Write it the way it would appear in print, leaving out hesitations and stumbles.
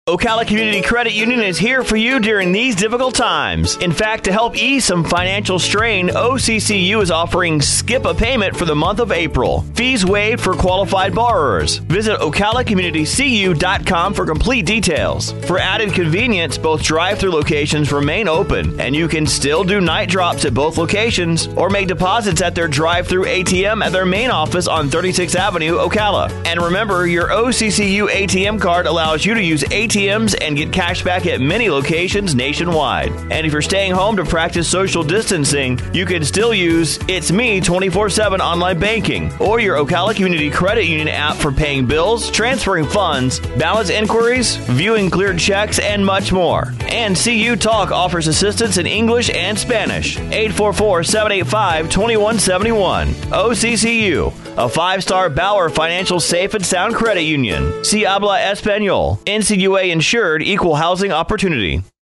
Ocala Community Credit Union is here for you during these difficult times. In fact, to help ease some financial strain, OCCU is offering Skip a Payment for the month of April. Fees waived for qualified borrowers. Visit OcalaCommunityCU.com for complete details. For added convenience, both drive-thru locations remain open, and you can still do night drops at both locations or make deposits at their drive-thru ATM at their main office on 36th Avenue, Ocala. And remember, your OCCU ATM card allows you to use ATMs and get cash back at many locations nationwide. And if you're staying home to practice social distancing, you can still use It's Me 24/7 online banking or your Ocala Community Credit Union app for paying bills, transferring funds, balance inquiries, viewing cleared checks, and much more. And CU Talk offers assistance in English and Spanish. 844-785-2171. OCCU, a 5-star Bauer Financial Safe and Sound Credit Union. Si habla Espanol. NCUA insured, equal housing opportunity.